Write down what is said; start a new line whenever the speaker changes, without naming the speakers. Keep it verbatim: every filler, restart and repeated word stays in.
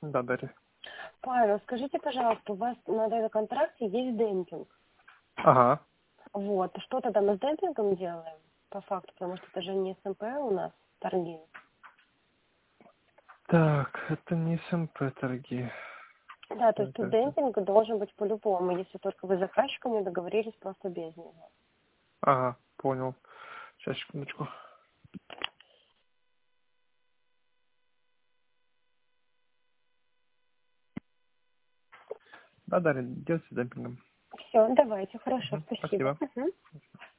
Да, Дарья.
Павел, скажите, пожалуйста, у вас на этом контракте есть демпинг.
Ага.
Вот. Что тогда мы с демпингом делаем? По факту, потому что это же не СМП у нас торги.
Так, это не СМП торги.
Да, то есть
Это,
тут
это...
демпинг должен быть по-любому, если только вы с заказчиком не договорились просто без него.
Ага, понял. Сейчас, секундочку. Да, Дарья, делайте с демпингом.
Все, давайте, хорошо,
Мгм,
спасибо.
спасибо.
Мгм.